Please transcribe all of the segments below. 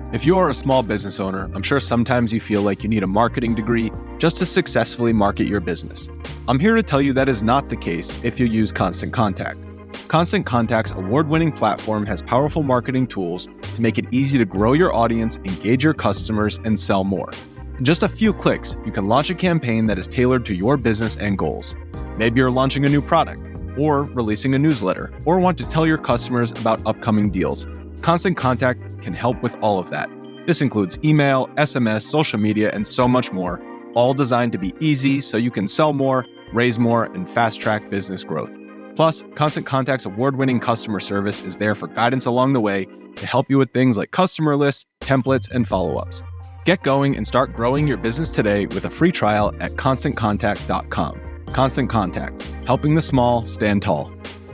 If you are a small business owner, I'm sure sometimes you feel like you need a marketing degree just to successfully market your business. I'm here to tell you that is not the case if you use Constant Contact. Constant Contact's award-winning platform has powerful marketing tools to make it easy to grow your audience, engage your customers, and sell more. In just a few clicks, you can launch a campaign that is tailored to your business and goals. Maybe you're launching a new product, or releasing a newsletter, or want to tell your customers about upcoming deals. Constant Contact can help with all of that. This includes email, SMS, social media, and so much more, all designed to be easy so you can sell more, raise more, and fast-track business growth. Plus, Constant Contact's award-winning customer service is there for guidance along the way to help you with things like customer lists, templates, and follow-ups. Get going and start growing your business today with a free trial at ConstantContact.com. Constant Contact, helping the small stand tall.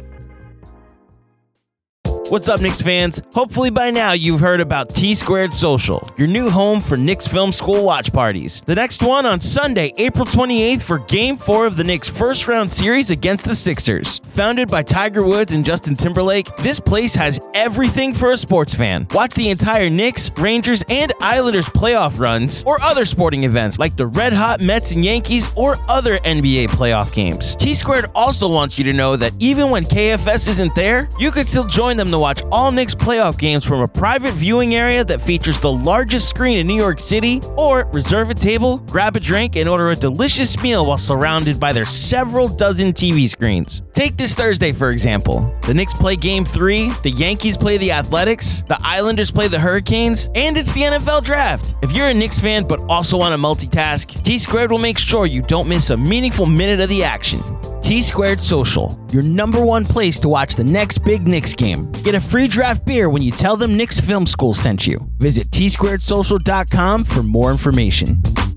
What's up, Knicks fans? Hopefully by now you've heard about T-Squared Social, your new home for Knicks Film School watch parties. The next one on Sunday, April 28th for Game 4 of the Knicks' first-round series against the Sixers. Founded by Tiger Woods and Justin Timberlake, this place has everything for a sports fan. Watch the entire Knicks, Rangers, and Islanders playoff runs, or other sporting events like the red-hot Mets and Yankees or other NBA playoff games. T-Squared also wants you to know that even when KFS isn't there, you can still join them to watch all Knicks playoff games from a private viewing area that features the largest screen in New York City, or reserve a table, grab a drink, and order a delicious meal while surrounded by their several dozen TV screens. Take this Thursday, for example. The Knicks play Game 3, the Yankees play the Athletics, the Islanders play the Hurricanes, and it's the NFL Draft. If you're a Knicks fan but also want to multitask, T-Squared will make sure you don't miss a meaningful minute of the action. T-Squared Social, your number one place to watch the next big Knicks game. Get a free draft beer when you tell them Knicks Film School sent you. Visit tsquaredsocial.com for more information.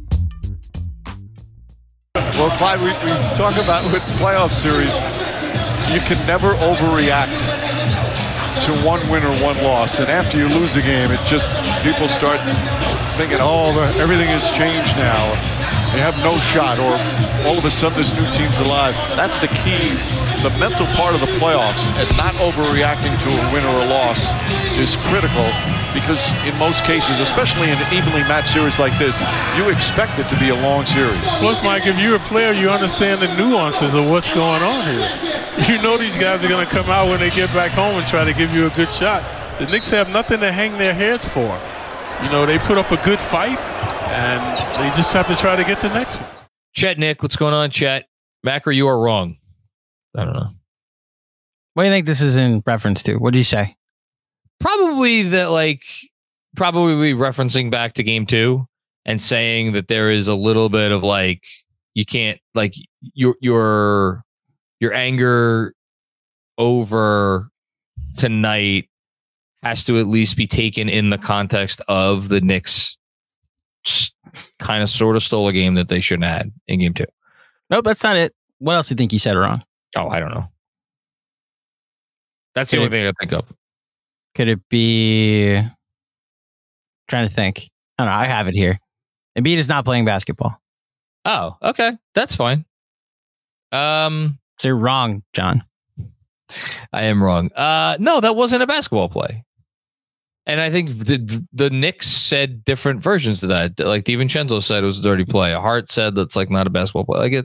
Well, Clyde, we talk about with playoff series, you can never overreact to one win or one loss. And after you lose a game, it just, people start thinking, everything has changed now. They have no shot, or all of a sudden this new team's alive. That's the key. The mental part of the playoffs and not overreacting to a win or a loss is critical, because in most cases, especially in an evenly matched series like this, you expect it to be a long series. Plus, Mike, if you're a player, you understand the nuances of what's going on here. You know these guys are going to come out when they get back home and try to give you a good shot. The Knicks have nothing to hang their heads for. You know, they put up a good fight, and they just have to try to get the next one. Chet, Nick, what's going on, Chet? Macker, you are wrong. I don't know. What do you think this is in reference to? What did you say? Probably referencing back to Game 2 and saying that there is a little bit of you can't, your anger over tonight has to at least be taken in the context of the Knicks kind of sort of stole a game that they shouldn't have had in Game 2. Nope, that's not it. What else do you think you said wrong? Oh, I don't know. That's the only thing I think of. Could it be... Trying to think. I don't know. I have it here. Embiid is not playing basketball. Oh, okay. That's fine. So you're wrong, John. I am wrong. No, that wasn't a basketball play. And I think the Knicks said different versions of that. Like DiVincenzo said it was a dirty play. Hart said that's not a basketball play.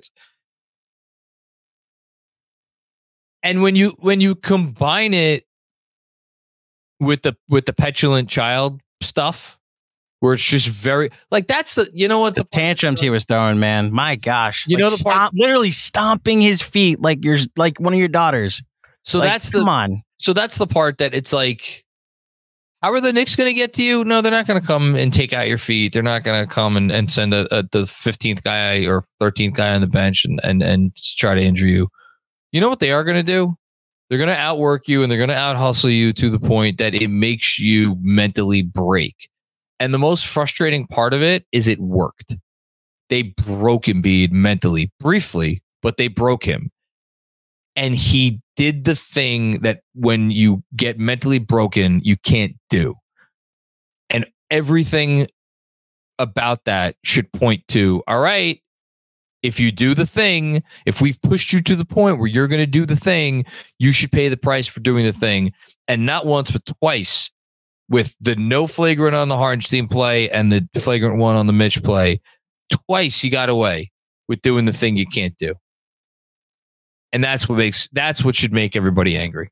And when you combine it with the petulant child stuff, where it's just very that's the the tantrums he was throwing, man. My gosh, the part literally stomping his feet like you're like one of your daughters. So come on. So that's the part that it's how are the Knicks going to get to you? No, they're not going to come and take out your feet. They're not going to come and send the 15th guy or 13th guy on the bench and try to injure you. You know what they are going to do? They're going to outwork you and they're going to out-hustle you to the point that it makes you mentally break. And the most frustrating part of it is it worked. They broke Embiid mentally, briefly, but they broke him. And he did the thing that when you get mentally broken, you can't do. And everything about that should point to, all right, if you do the thing, if we've pushed you to the point where you're going to do the thing, you should pay the price for doing the thing. And not once, but twice, with the no flagrant on the Hartenstein play and the flagrant one on the Mitch play. Twice you got away with doing the thing you can't do. And that's what should make everybody angry.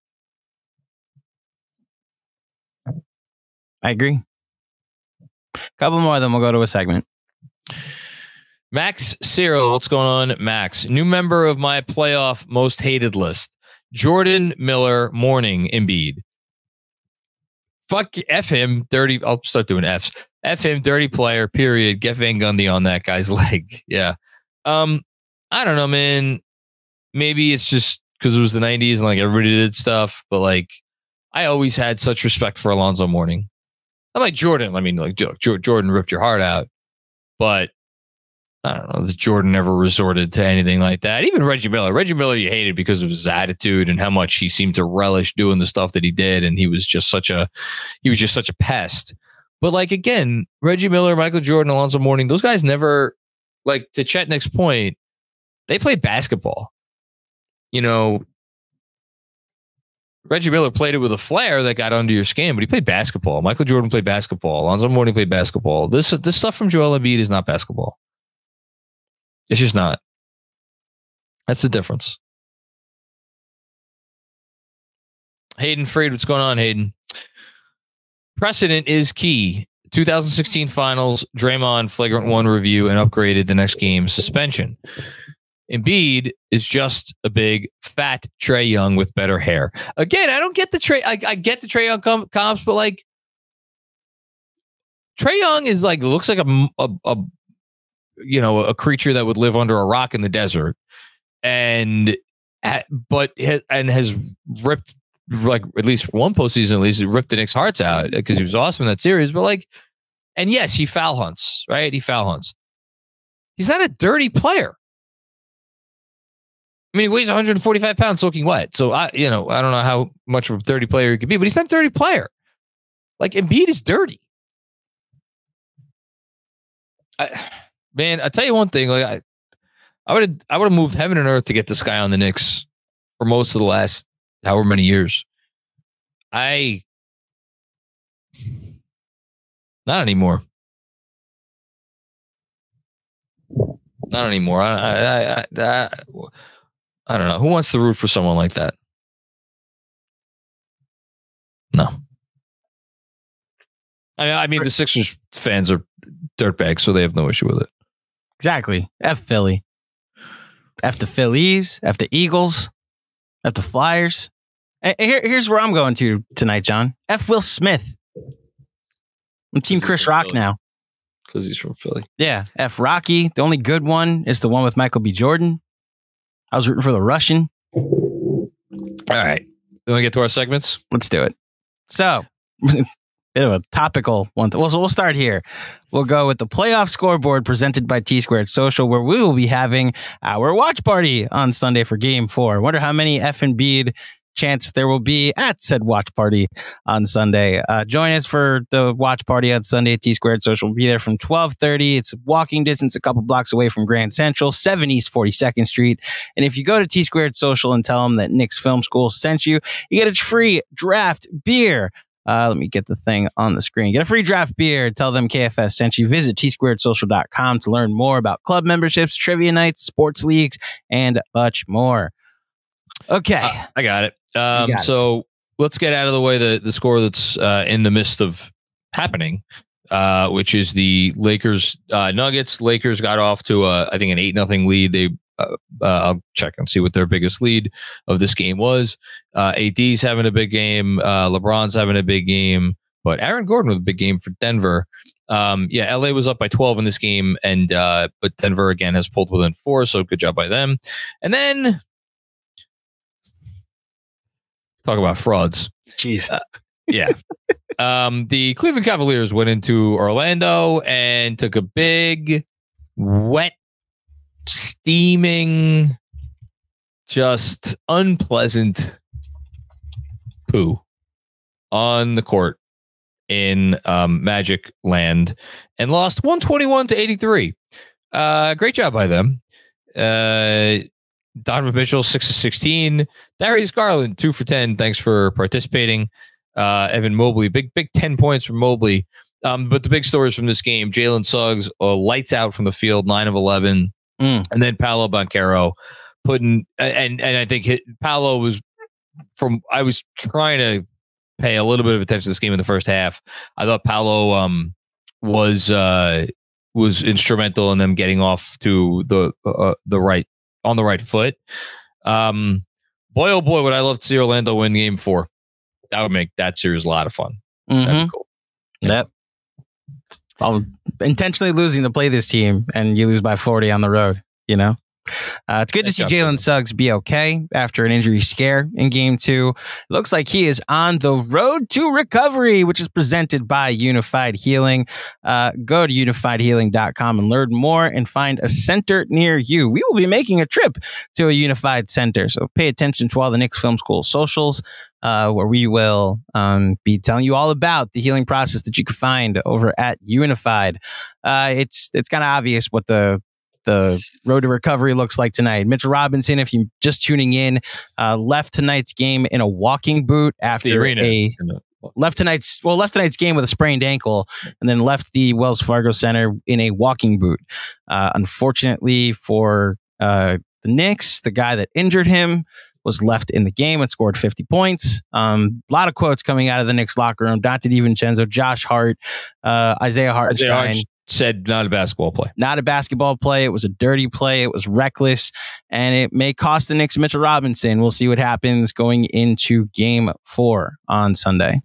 I agree. Couple more, then we'll go to a segment. Max Cyril, what's going on, Max? New member of my playoff most hated list. Jordan Miller, Morning, Embiid. Fuck F him, dirty. I'll start doing Fs. F him, dirty player, period. Get Van Gundy on that guy's leg. Yeah. I don't know, man. Maybe it's just because it was the 90s and like everybody did stuff, but like I always had such respect for Alonzo Mourning. I like Jordan. I mean, like Jordan ripped your heart out, but I don't know that Jordan never resorted to anything like that. Even Reggie Miller. Reggie Miller you hated because of his attitude and how much he seemed to relish doing the stuff that he did, and he was just such a pest. But like again, Reggie Miller, Michael Jordan, Alonzo Mourning, those guys never, like to Chetnik's point, they played basketball. You know, Reggie Miller played it with a flair that got under your skin, but he played basketball. Michael Jordan played basketball. Alonzo Mourning played basketball. This stuff from Joel Embiid is not basketball. It's just not. That's the difference. Hayden Freed, what's going on, Hayden? Precedent is key. 2016 finals, Draymond flagrant one review and upgraded the next game suspension. Embiid is just a big fat Trae Young with better hair. Again, I don't get the Trae. I get the Trae Young comps, but like Trae Young is like looks like a creature that would live under a rock in the desert, and has ripped, like at least one postseason, at least ripped the Knicks' hearts out because he was awesome in that series. But like, and yes, he foul hunts, right? He foul hunts. He's not a dirty player. I mean, he weighs 145 pounds soaking wet. So I don't know how much of a dirty player he could be, but he's not a dirty player. Like Embiid is dirty. Man, I tell you one thing. Like I would have moved heaven and earth to get this guy on the Knicks for most of the last however many years. Not anymore. Not anymore. I don't know. Who wants to root for someone like that? No. I mean, the Sixers fans are dirtbags, so they have no issue with it. Exactly. F Philly. F the Phillies. F the Eagles. F the Flyers. And here's where I'm going to tonight, John. F Will Smith. I'm Team Chris Rock Philly. now. Because he's from Philly. Yeah. F Rocky. The only good one is the one with Michael B. Jordan. I was rooting for the Russian. All right. You want to get to our segments? Let's do it. So, bit of a topical one. Well, so we'll start here. We'll go with the playoff scoreboard presented by T Squared Social, where we will be having our watch party on Sunday for Game 4. Wonder how many F and Embiid chance there will be at said watch party on Sunday. Join us for the watch party on Sunday at T Squared Social. We'll be there from 12:30. It's walking distance, a couple blocks away from Grand Central, 7 East 42nd Street. And if you go to T Squared Social and tell them that Knicks Film School sent you, you get a free draft beer. Let me get the thing on the screen. Get a free draft beer. Tell them KFS sent you. Visit tsquaredsocial.com to learn more about club memberships, trivia nights, sports leagues, and much more. Okay. I got it. So let's get out of the way the score that's in the midst of happening, which is the Lakers Nuggets. Lakers got off to I think an 8-0 lead. They I'll check and see what their biggest lead of this game was. AD's having a big game. LeBron's having a big game, but Aaron Gordon with a big game for Denver. LA was up by 12 in this game, and but Denver again has pulled within 4, so good job by them. And then talk about frauds. Jeez. The Cleveland Cavaliers went into Orlando and took a big, wet, steaming, just unpleasant poo on the court in Magic Land and lost 121-83. Great job by them. Donovan Mitchell, 6 of 16. Darius Garland, 2 for 10. Thanks for participating. Evan Mobley, big 10 points from Mobley. But the big stories from this game: Jalen Suggs lights out from the field, 9 of 11, and then Paolo Banchero putting and I think Paolo was from. I was trying to pay a little bit of attention to this game in the first half. I thought Paolo was instrumental in them getting off to the right foot. Boy, oh boy, would I love to see Orlando win game 4. That would make that series a lot of fun. That'd be cool. Yep. I'm intentionally losing to play this team, and you lose by 40 on the road, you know? It's good to see Jalen Suggs be okay after an injury scare in game 2. It looks like he is on the road to recovery, which is presented by Unified Healing. Go to unifiedhealing.com and learn more and find a center near you. We will be making a trip to a Unified center, so pay attention to all the Knicks Film School socials, where we will be telling you all about the healing process that you can find over at Unified. It's kind of obvious what the road to recovery looks like tonight. Mitchell Robinson, if you're just tuning in, left tonight's game in a walking boot after left tonight's game with a sprained ankle, and then left the Wells Fargo Center in a walking boot. Unfortunately for the Knicks, the guy that injured him was left in the game and scored 50 points. A lot of quotes coming out of the Knicks locker room. Dante DiVincenzo, Josh Hart, Isaiah Hartenstein. Said not a basketball play. Not a basketball play. It was a dirty play. It was reckless, and it may cost the Knicks Mitchell Robinson. We'll see what happens going into game 4 on Sunday.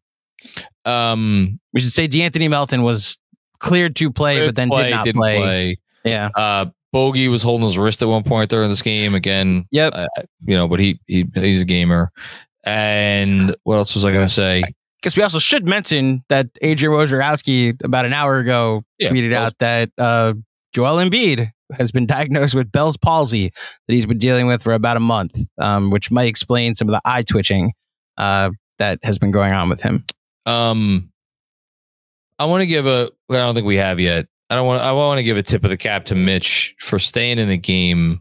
We should say DeAnthony Melton was cleared to play, but then did not play. Yeah. Bogey was holding his wrist at one point during this game. Again, yep. But he's a gamer. And what else was I going to say? Guess we also should mention that Adrian Wojnarowski about an hour ago tweeted out that Joel Embiid has been diagnosed with Bell's palsy that he's been dealing with for about a month, which might explain some of the eye twitching that has been going on with him. I want to give I don't think we have yet. I want to give a tip of the cap to Mitch for staying in the game.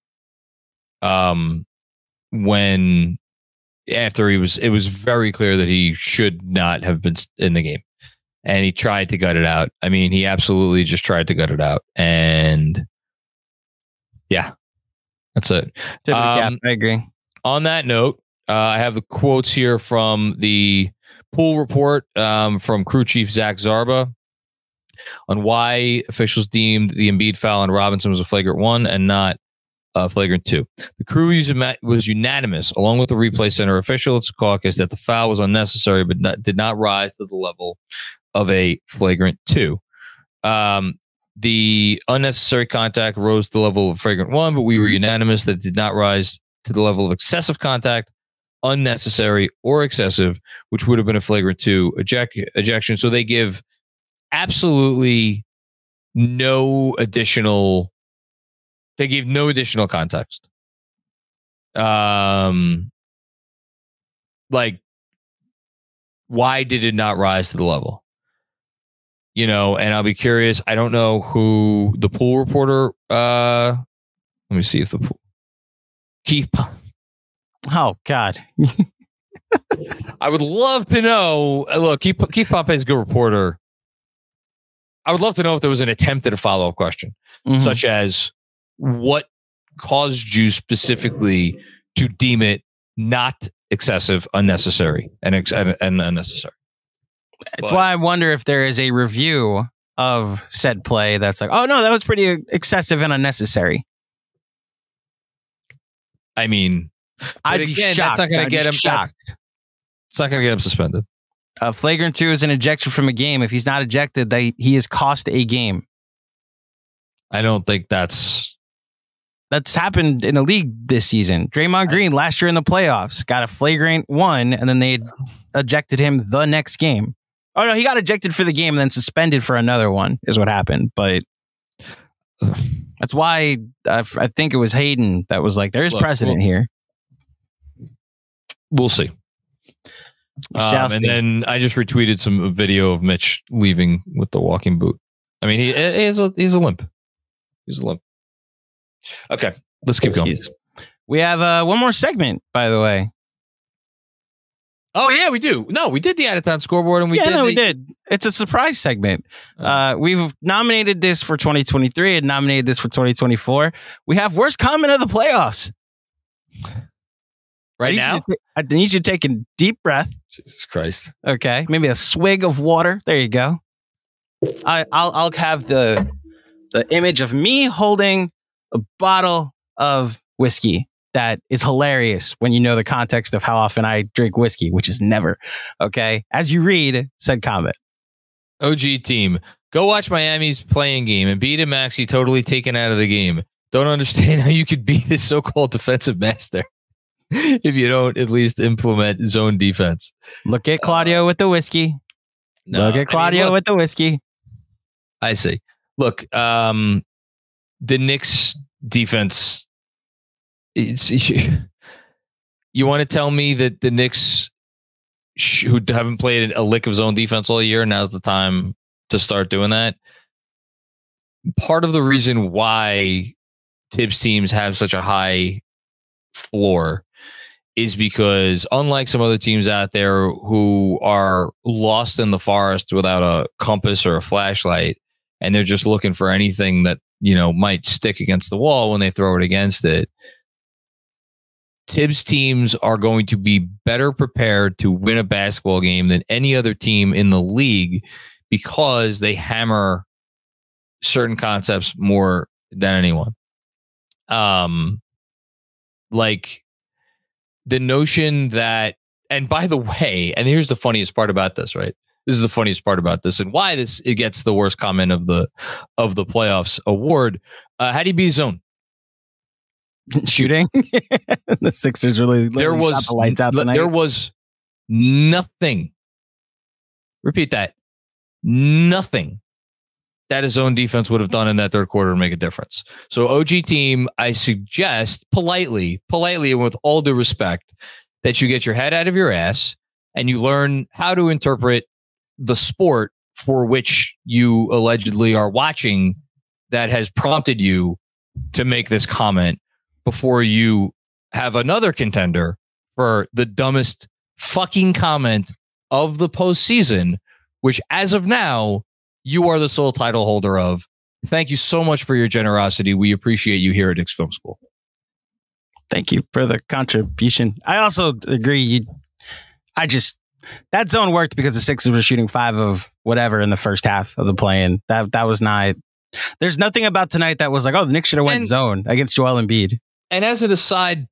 When after it was very clear that he should not have been in the game, and he tried to gut it out. I mean, he absolutely just tried to gut it out, and yeah, that's it. Tip of the cap. I agree. On that note, I have the quotes here from the pool report from crew chief Zach Zarba on why officials deemed the Embiid foul on Robinson was a flagrant 1 and not flagrant 2. The crew was unanimous, along with the replay center officials caucus, that the foul was unnecessary, but did not rise to the level of a flagrant 2. The unnecessary contact rose to the level of flagrant 1, but we were unanimous that it did not rise to the level of excessive contact, unnecessary or excessive, which would have been a flagrant 2 ejection. So they give absolutely no additional. They gave no additional context. Like, why did it not rise to the level? And I'll be curious. I don't know who the pool reporter. Let me see if the pool. Keith. Oh God. I would love to know. Look, Keith Pompey is a good reporter. I would love to know if there was an attempt at a follow-up question, such as, what caused you specifically to deem it not excessive, unnecessary, and unnecessary? It's why I wonder if there is a review of said play that's like, oh no, that was pretty excessive and unnecessary. I mean, I'd be shocked. That's not going to get him shocked. It's not going to get him suspended. Flagrant 2 is an ejection from a game. If he's not ejected, he is cost a game. I don't think that's happened in the league this season. Draymond Green last year in the playoffs got a flagrant 1, and then they ejected him the next game. Oh no, he got ejected for the game and then suspended for another one is what happened. But that's why I think it was Hayden that was like, there's precedent here. We'll see. And then I just retweeted some video of Mitch leaving with the walking boot. I mean, he's a limp. He's a limp. Okay, let's keep going. We have one more segment, by the way. Oh, yeah, we do. No, we did the out-of-town scoreboard, and we did. It's a surprise segment. We've nominated this for 2023 and nominated this for 2024. We have worst comment of the playoffs. Right now? I need you to take a deep breath. Jesus Christ. Okay. Maybe a swig of water. There you go. I'll have the image of me holding a bottle of whiskey. That is hilarious when you know the context of how often I drink whiskey, which is never. Okay. As you read said comment. OG team, go watch Miami's playing game and beat Maxey totally taken out of the game. Don't understand how you could be this so-called defensive master if you don't at least implement zone defense. Look at Claudio with the whiskey. Look at Claudio with the whiskey. I see. Look, the Knicks defense. You want to tell me that the Knicks, who haven't played a lick of zone defense all year, now's the time to start doing that? Part of the reason why Tibbs teams have such a high floor is because, unlike some other teams out there who are lost in the forest without a compass or a flashlight, and they're just looking for anything that, might stick against the wall when they throw it against it, Tibbs teams are going to be better prepared to win a basketball game than any other team in the league because they hammer certain concepts more than anyone. Like the notion that, and by the way, and here's the funniest part about this, right? This is the funniest part about this and why it gets the worst comment of the playoffs award. How do you beat zone? Shooting. The Sixers really shot the lights out tonight. There was nothing. Repeat that. Nothing that his own defense would have done in that third quarter to make a difference. So OG team, I suggest politely and with all due respect, that you get your head out of your ass and you learn how to interpret the sport for which you allegedly are watching that has prompted you to make this comment before you have another contender for the dumbest fucking comment of the postseason, which as of now, you are the sole title holder of. Thank you so much for your generosity. We appreciate you here at Knicks Film School. Thank you for the contribution. I also agree. That zone worked because the Sixers were shooting 5 of whatever in the first half of the play-in. That was not. There's nothing about tonight that was like, oh, the Knicks should have went zone against Joel Embiid. And as an aside,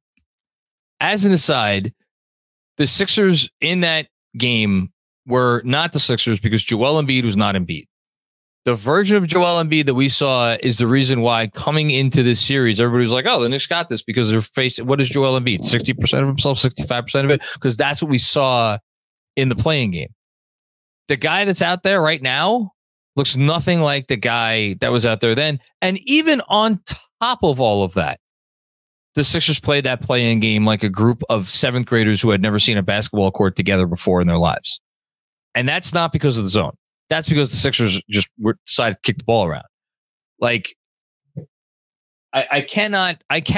the Sixers in that game were not the Sixers because Joel Embiid was not Embiid. The version of Joel Embiid that we saw is the reason why coming into this series, everybody was like, oh, the Knicks got this because they're facing, what is Joel Embiid? 60% of himself, 65% of it? Because that's what we saw in the playing game. The guy that's out there right now looks nothing like the guy that was out there then. And even on top of all of that, the Sixers played that play-in game like a group of 7th graders who had never seen a basketball court together before in their lives. And that's not because of the zone. That's because the Sixers just decided to kick the ball around. Like, I cannot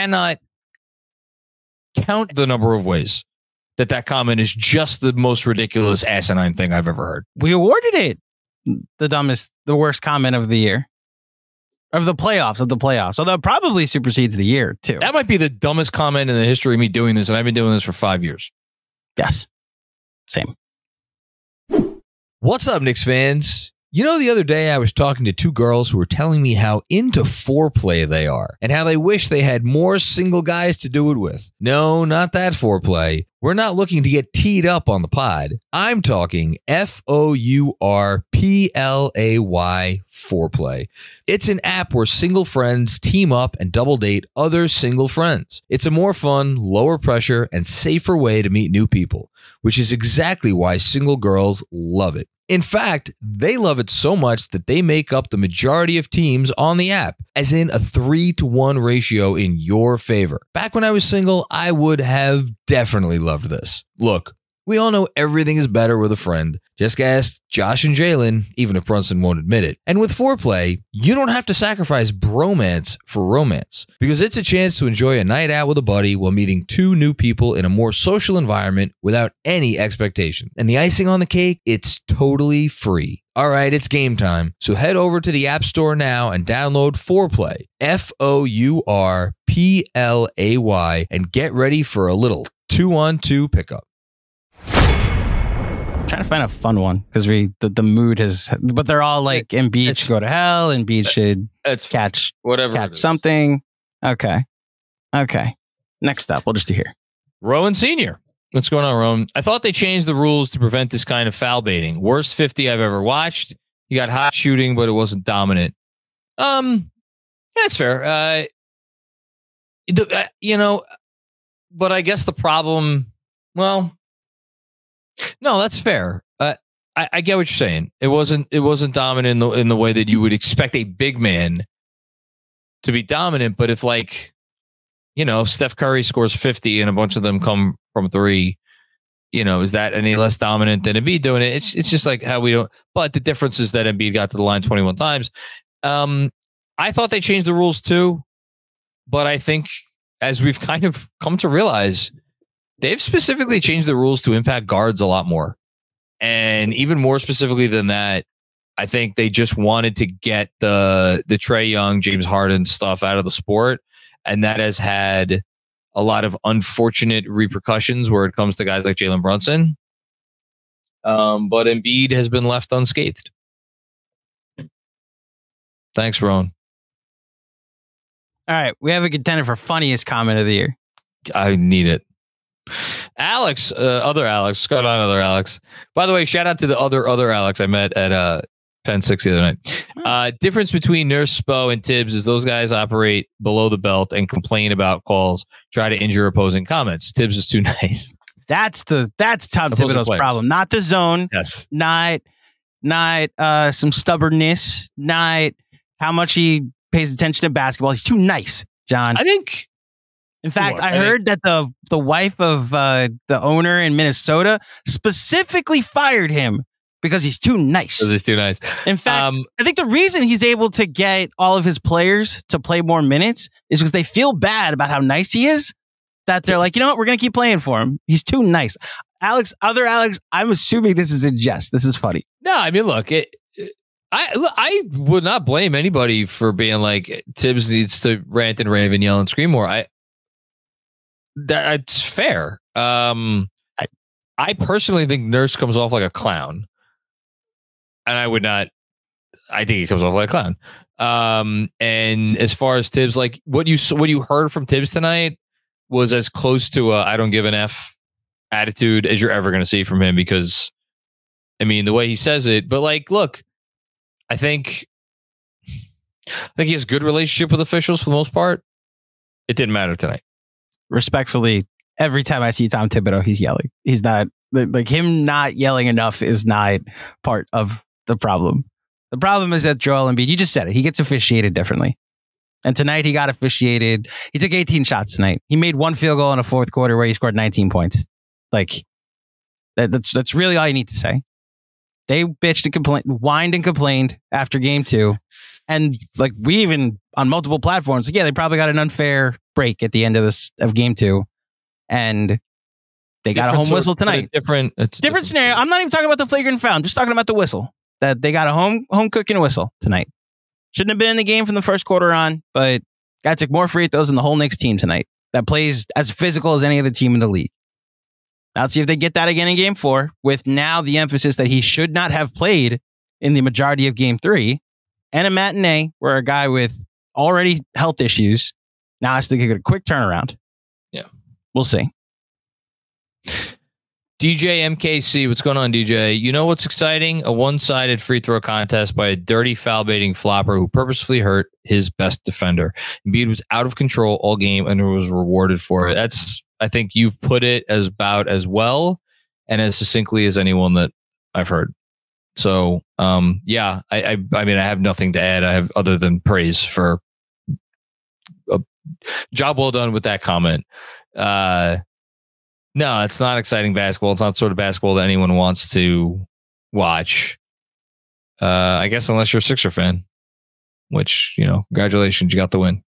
count the number of ways that comment is just the most ridiculous asinine thing I've ever heard. We awarded it the worst comment of the year. Of the playoffs. So that probably supersedes the year, too. That might be the dumbest comment in the history of me doing this, and I've been doing this for 5 years. Yes. Same. What's up, Knicks fans? You know, the other day I was talking to 2 girls who were telling me how into foreplay they are and how they wish they had more single guys to do it with. No, not that foreplay. We're not looking to get teed up on the pod. I'm talking FOURPLAY foreplay. It's an app where single friends team up and double date other single friends. It's a more fun, lower pressure, and safer way to meet new people, which is exactly why single girls love it. In fact, they love it so much that they make up the majority of teams on the app, as in a 3-to-1 ratio in your favor. Back when I was single, I would have definitely loved this. Look, We all know everything is better with a friend. Just ask Josh and Jalen, even if Brunson won't admit it. And with Foreplay, you don't have to sacrifice bromance for romance, because it's a chance to enjoy a night out with a buddy while meeting two new people in a more social environment without any expectation. And the icing on the cake, it's totally free. All right, it's game time. So head over to the App Store now and download Foreplay, Fourplay, and get ready for a little 2-on-2 pickup. Trying to find a fun one because the mood has, but they're all like Embiid should go to hell. Embiid should catch something. Okay. Next up, we'll just do here. Rowan Sr. What's going on, Rowan? I thought they changed the rules to prevent this kind of foul baiting. Worst 50 I've ever watched. You got hot shooting, but it wasn't dominant. That's fair. But I guess the problem. Well. No, that's fair. I get what you're saying. It wasn't dominant in the way that you would expect a big man to be dominant. But if if Steph Curry scores 50 and a bunch of them come from three, is that any less dominant than Embiid doing it? It's just like how we don't. But the difference is that Embiid got to the line 21 times. I thought they changed the rules too, but I think as we've kind of come to realize, they've specifically changed the rules to impact guards a lot more. And even more specifically than that, I think they just wanted to get the Trae Young, James Harden stuff out of the sport. And that has had a lot of unfortunate repercussions where it comes to guys like Jalen Brunson. But Embiid has been left unscathed. Thanks, Ron. All right. We have a contender for funniest comment of the year. I need it. Alex, other Alex. What's going on, other Alex? By the way, shout out to the other Alex I met at Penn 6 the other night. Difference between Nurse, Spo, and Tibbs is those guys operate below the belt and complain about calls, try to injure opposing comments. Tibbs is too nice. That's Tom Thibodeau's problem, not the zone. Yes, not some stubbornness, not how much he pays attention to basketball. He's too nice, John. I think. In fact, I heard that the wife of the owner in Minnesota specifically fired him because he's too nice. Because he's too nice. In fact, I think the reason he's able to get all of his players to play more minutes is because they feel bad about how nice he is, that they're like, you know what, we're going to keep playing for him. He's too nice. Alex, I'm assuming this is a jest. This is funny. No, I mean, look, I would not blame anybody for being like, Tibbs needs to rant and rave and yell and scream more. That's fair. I personally think Nurse comes off like a clown, and I think he comes off like a clown. And as far as Tibbs, like what you heard from Tibbs tonight was as close to a I don't give an F attitude as you're ever going to see from him, because I mean the way he says it. But like, look, I think he has a good relationship with officials for the most part. It didn't matter tonight. Respectfully, every time I see Tom Thibodeau, he's yelling. He's not like him not yelling enough is not part of the problem. The problem is that Joel Embiid, you just said it, he gets officiated differently. And tonight he got officiated. He took 18 shots tonight. He made one field goal in the fourth quarter where he scored 19 points. Like that's really all you need to say. They bitched and whined and complained after game 2. And like we even on multiple platforms, they probably got an unfair break at the end of game 2, and they got a home whistle tonight. Different scenario. I'm not even talking about the flagrant foul. I'm just talking about the whistle, that they got a home cooking whistle tonight. Shouldn't have been in the game from the first quarter on, but guy took more free throws than the whole Knicks team tonight. That plays as physical as any other team in the league. Now let's see if they get that again in game 4, with now the emphasis that he should not have played in the majority of game 3, and a matinee where a guy with already health issues now has to get a quick turnaround. Yeah. We'll see. DJ MKC, what's going on, DJ? You know what's exciting? A one-sided free throw contest by a dirty foul baiting flopper who purposefully hurt his best defender. Embiid was out of control all game and was rewarded for it. I think you've put it as about as well and as succinctly as anyone that I've heard. So, I mean, I have nothing to add. I have other than praise for a job well done with that comment. No, it's not exciting basketball. It's not the sort of basketball that anyone wants to watch. I guess unless you're a Sixer fan, which, congratulations, you got the win.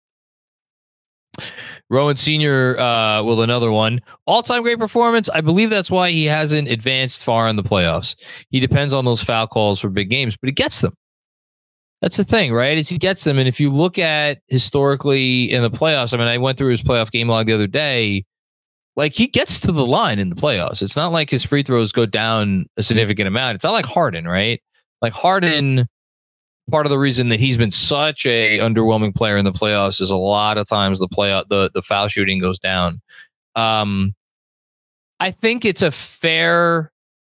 Rowan Sr. With another one. All-time great performance. I believe that's why he hasn't advanced far in the playoffs. He depends on those foul calls for big games, but he gets them. That's the thing, right? Is he gets them. And if you look at historically in the playoffs, I mean, I went through his playoff game log the other day. Like, he gets to the line in the playoffs. It's not like his free throws go down a significant amount. It's not like Harden, right? Like Harden, part of the reason that he's been such a underwhelming player in the playoffs is a lot of times the foul shooting goes down. I think it's fair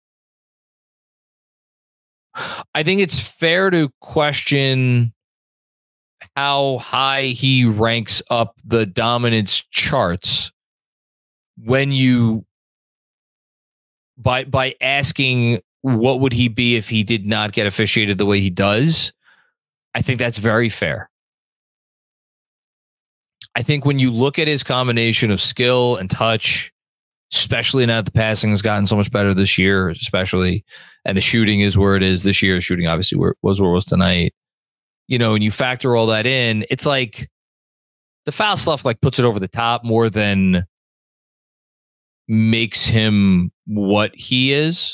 to question how high he ranks up the dominance charts when you by asking what would he be if he did not get officiated the way he does. I think that's very fair. I think when you look at his combination of skill and touch, especially now that the passing has gotten so much better this year, especially, and the shooting is where it is this year. Shooting obviously where it was tonight. And you factor all that in, it's like the foul stuff like puts it over the top more than makes him what he is.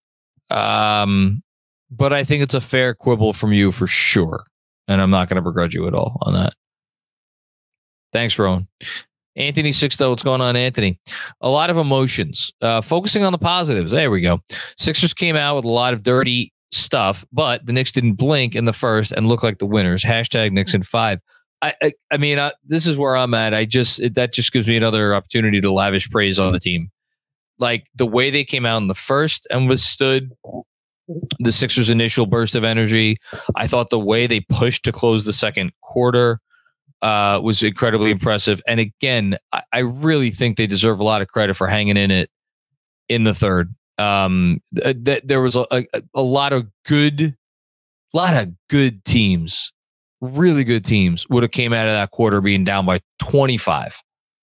But I think it's a fair quibble from you for sure. And I'm not going to begrudge you at all on that. Thanks, Rowan. Anthony Sixto, what's going on, Anthony? A lot of emotions. Focusing on the positives. There we go. Sixers came out with a lot of dirty stuff, but the Knicks didn't blink in the first and look like the winners. Hashtag Knicks in 5. I mean, this is where I'm at. That just gives me another opportunity to lavish praise on the team. Like the way they came out in the first and withstood the Sixers' initial burst of energy. I thought the way they pushed to close the second quarter was incredibly impressive. And again, I really think they deserve a lot of credit for hanging in it in the third. There was a lot of good teams, really good teams would have came out of that quarter being down by 25,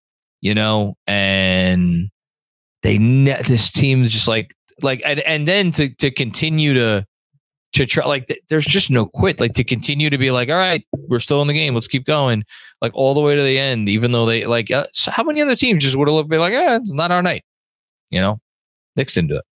and this team is just and then to continue to try, like, there's just no quit, like to continue to be like, all right, we're still in the game, let's keep going, like all the way to the end, even though they so how many other teams just would have been like, it's not our night, Knicks didn't do it.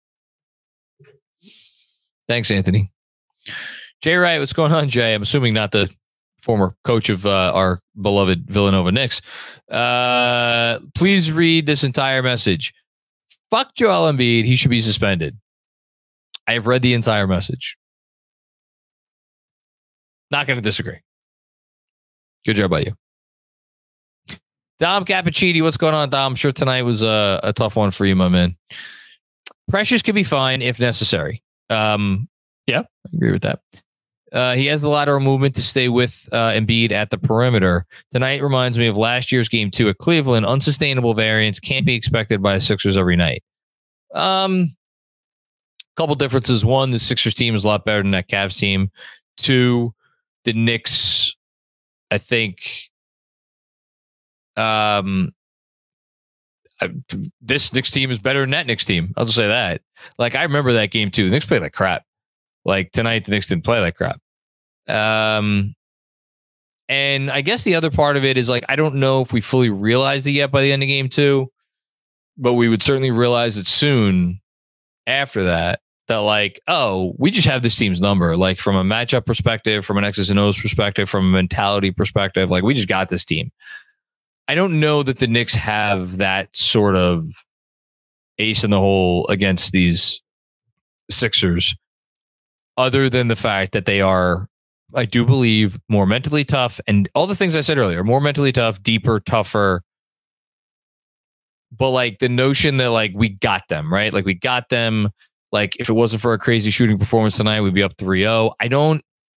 Thanks, Anthony. Jay Wright, what's going on, Jay? I'm assuming not the former coach of our beloved Villanova Knicks. Please read this entire message. Fuck Joel Embiid. He should be suspended. I have read the entire message. Not going to disagree. Good job by you. Dom Cappuccini, what's going on, Dom? I'm sure tonight was a tough one for you, my man. Precious could be fine if necessary. Yeah, I agree with that. He has the lateral movement to stay with Embiid at the perimeter. Tonight reminds me of last year's game 2 at Cleveland. Unsustainable variance can't be expected by the Sixers every night. Couple differences. One, the Sixers team is a lot better than that Cavs team. Two, the Knicks, I think, this Knicks team is better than that Knicks team. I'll just say that. Like, I remember that game too. The Knicks played like crap. Like tonight, the Knicks didn't play like crap. And I guess the other part of it is, like, I don't know if we fully realized it yet by the end of game 2, but we would certainly realize it soon after that, like, oh, we just have this team's number. Like, from a matchup perspective, from an X's and O's perspective, from a mentality perspective, like, we just got this team. I don't know that the Knicks have that sort of ace in the hole against these Sixers, other than the fact that they are, I do believe, more mentally tough, and all the things I said earlier, more mentally tough, deeper, tougher. But like the notion that, like, we got them, right? Like, we got them. Like, if it wasn't for a crazy shooting performance tonight, we'd be up 3-0.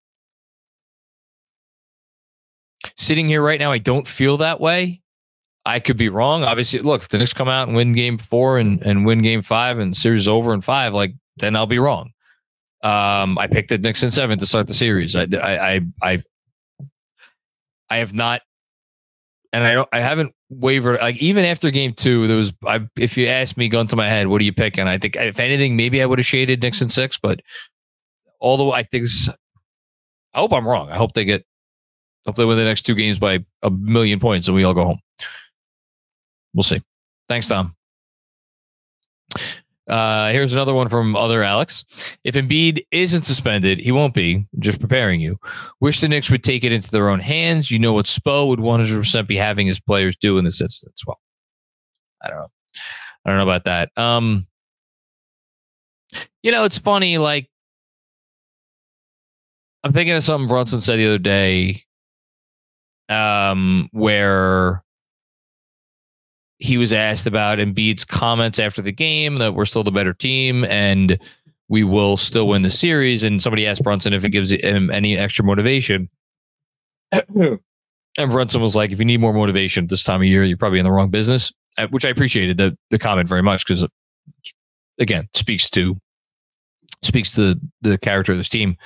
Sitting here right now, I don't feel that way. I could be wrong. Obviously, look, if the Knicks come out and win game 4 and win game 5 and the series is over in 5, like, then I'll be wrong. I picked the Knicks in 7 to start the series. I have not, and I haven't wavered. Like even after game 2, there was. If you asked me, gun to my head, what do you pick? And I think if anything, maybe I would have shaded Knicks in 6. But although I think, I hope I'm wrong. I hope they win the next 2 games by 1,000,000 points, and we all go home. We'll see. Thanks, Tom. Here's another one from other Alex. If Embiid isn't suspended, he won't be. Just preparing you. Wish the Knicks would take it into their own hands. You know what Spo would 100% be having his players do in this instance. Well, I don't know about that. It's funny. Like, I'm thinking of something Brunson said the other day, where he was asked about Embiid's comments after the game that we're still the better team and we will still win the series. And somebody asked Brunson if it gives him any extra motivation. And Brunson was like, if you need more motivation this time of year, you're probably in the wrong business, which I appreciated the comment very much because, again, speaks to the character of this team.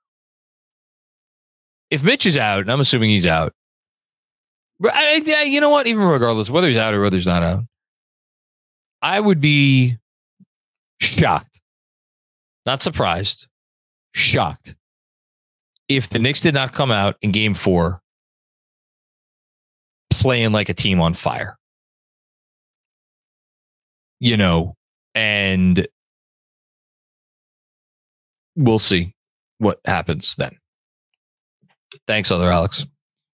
If Mitch is out, and I'm assuming he's out, you know what? Even regardless, whether he's out or whether he's not out, I would be shocked, not surprised, shocked if the Knicks did not come out in game 4 playing like a team on fire. And we'll see what happens then. Thanks, other Alex.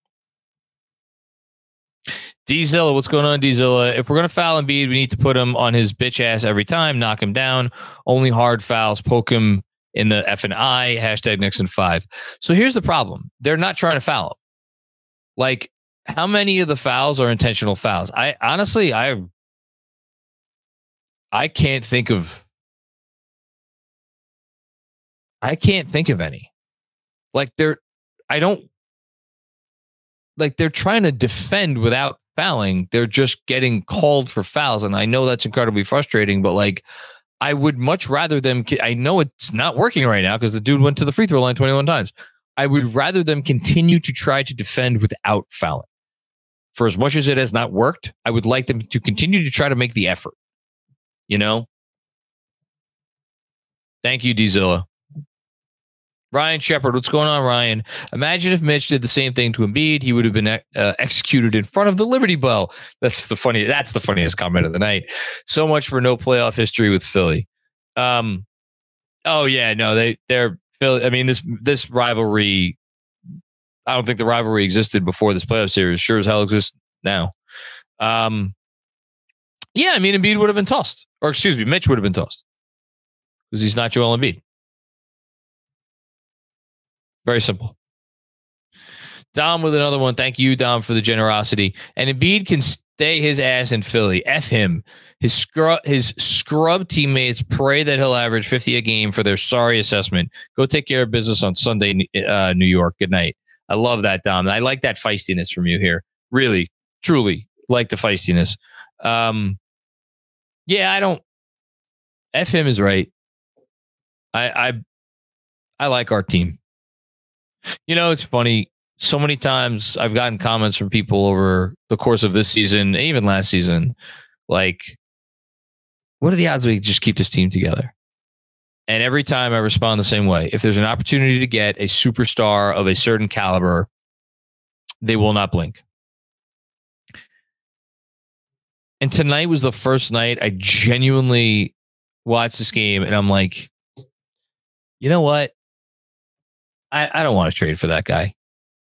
D-Zilla, what's going on, D-Zilla? If we're going to foul Embiid, we need to put him on his bitch ass every time, knock him down. Only hard fouls, poke him in the effing eye, hashtag Nixon 5. So here's the problem. They're not trying to foul him. Like, how many of the fouls are intentional fouls? I honestly can't think of any. Like, they're trying to defend without fouling. They're just getting called for fouls. And I know that's incredibly frustrating, but like, I would much rather them, I know it's not working right now because the dude went to the free throw line 21 times. I would rather them continue to try to defend without fouling. For as much as it has not worked, I would like them to continue to try to make the effort. Thank you, D-Zilla. Ryan Shepard, what's going on, Ryan? Imagine if Mitch did the same thing to Embiid, he would have been executed in front of the Liberty Bell. That's the funniest comment of the night. So much for no playoff history with Philly. Oh yeah, no, they're Philly. I mean, this rivalry. I don't think the rivalry existed before this playoff series. Sure as hell exists now. Yeah, I mean, Embiid would have been tossed, or excuse me, Mitch would have been tossed because he's not Joel Embiid. Very simple. Dom with another one. Thank you, Dom, for the generosity. And Embiid can stay his ass in Philly. F him. His scrub teammates pray that he'll average 50 a game for their sorry assessment. Go take care of business on Sunday, New York. Good night. I love that, Dom. I like that feistiness from you here. Really, truly like the feistiness. Yeah, I don't. F him is right. I like our team. It's funny. So many times I've gotten comments from people over the course of this season, even last season, like, what are the odds we just keep this team together? And every time I respond the same way. If there's an opportunity to get a superstar of a certain caliber, they will not blink. And tonight was the first night I genuinely watched this game, and I'm like, you know what? I don't want to trade for that guy.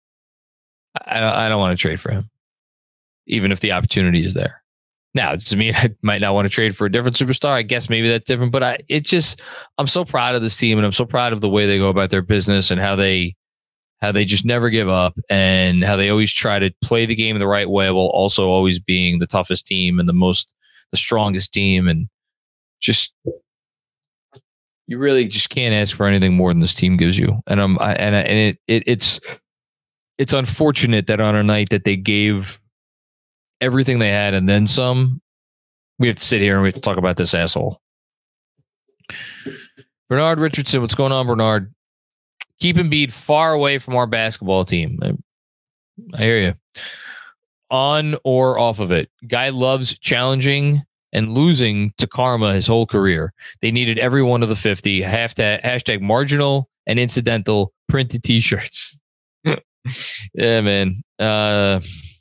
I don't want to trade for him, even if the opportunity is there. Now, does it mean I might not want to trade for a different superstar? I guess maybe that's different, but I'm so proud of this team, and I'm so proud of the way they go about their business and how they just never give up and how they always try to play the game the right way while also always being the toughest team and the strongest team. And just, you really just can't ask for anything more than this team gives you. And it's unfortunate that on a night that they gave everything they had and then some, we have to sit here and we have to talk about this asshole. Bernard Richardson, what's going on, Bernard? Keep Embiid far away from our basketball team. I hear you. on or off of it. Guy loves challenging and losing to karma his whole career. They needed every one of the 50. Hashtag marginal and incidental printed t-shirts. Yeah, man. I'll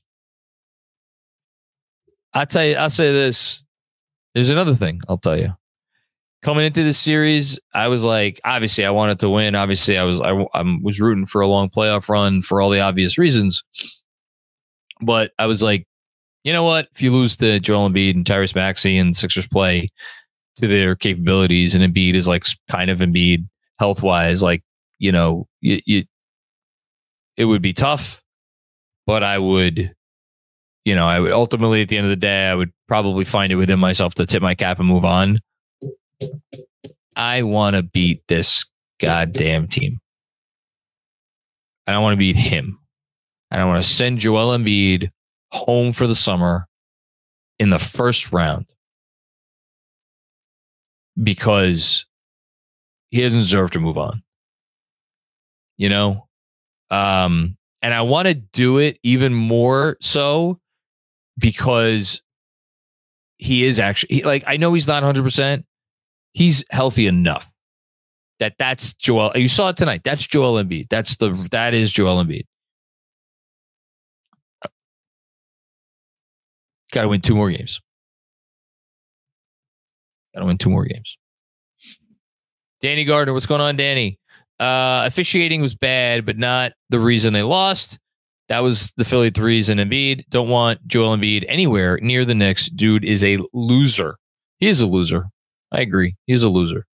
say this. There's another thing I'll tell you. Coming into this series, I was like, obviously I wanted to win. Obviously I was rooting for a long playoff run for all the obvious reasons. But I was like, you know what? If you lose to Joel Embiid and Tyrese Maxey and Sixers play to their capabilities, and Embiid is like kind of Embiid health wise, like, you know, it would be tough, but I would ultimately at the end of the day, I would probably find it within myself to tip my cap and move on. I want to beat this goddamn team. And I want to beat him. And I want to send Joel Embiid home for the summer in the first round because he doesn't deserve to move on. You know? And I want to do it even more so because he is actually, like, I know he's not 100%. He's healthy enough that's Joel. You saw it tonight. That's Joel Embiid. That is Joel Embiid. Got to win 2 more games. Danny Gardner, what's going on, Danny? Officiating was bad, but not the reason they lost. That was the Philly threes and Embiid. Don't want Joel Embiid anywhere near the Knicks. Dude is a loser. He is a loser. I agree. He's a loser.